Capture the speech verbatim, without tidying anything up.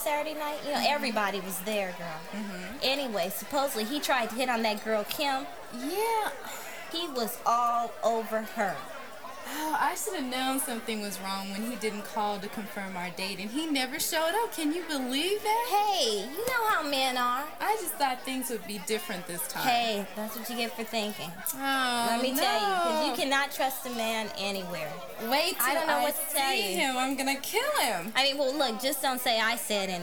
Saturday night? You know, everybody was there, girl. Mm-hmm. Anyway, supposedly he tried to hit on that girl, Kim. Yeah. He was all over her. Oh, I should have known something was wrong when he didn't call to confirm our date, and he never showed up. Can you believe that? Hey, you know how men are. I just thought things would be different this time. Hey, that's what you get for thinking. Oh, Let me no. tell you, because you cannot trust a man anywhere. Wait till I don't know I what to tell see you. him. I'm gonna kill him. I mean, well, look, just don't say I said anything.